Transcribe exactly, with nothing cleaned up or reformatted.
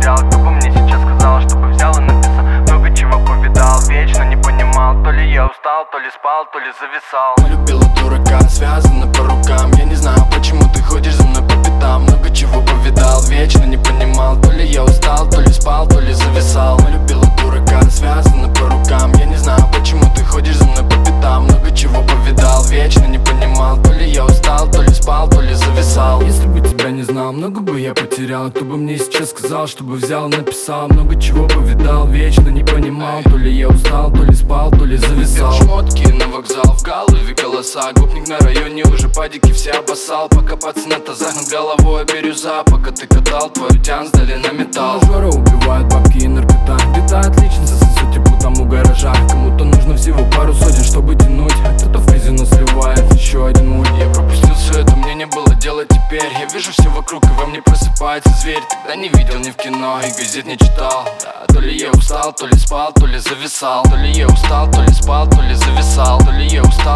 потерял. Кто бы мне сейчас сказал, чтобы взял и написал. Много чего повидал, вечно не понимал. То ли я устал, то ли спал, то ли зависал. Полюбила дурака, связана по рукам. Я не знаю, почему ты ходишь за мной по пятам. Много чего повидал, вечно не понимал. То ли я устал, то ли спал, то ли зависал. Полюбила дурака, связана по рукам. Я не знаю, почему ты ходишь за мной по пятам. Много чего повидал, вечно не понимал. То ли я устал, то ли спал, то ли зависал. Если бы тебя не знал, много бы я потерял. Кто бы мне сейчас сказал, чтобы взял и написал. Много чего повидал, вечно не понимал. То ли я устал, то ли спал, то ли зависал. Шмотки на вокзал, в голове голоса. Гопник на районе уже падики все обоссал. Пока пацаны на тазах над головой бирюза. Пока ты катал, твою тян сдали на металл. Жора убивает бабки и наркота. Где-то отличница сосет тепло там у гаража. Кому-то нужно всего пару сотен, чтобы тянуть. Кто-то в казино сливает еще один муть. Я пропустил все это, мне не было дела теперь. Я вижу все вокруг и во мне просыпается зверь. Тогда не видел ни в кино и газет не читал. Да, то ли я устал, то ли спал, то ли зависал. То ли я устал, то ли спал, то ли зависал. То ли я устал,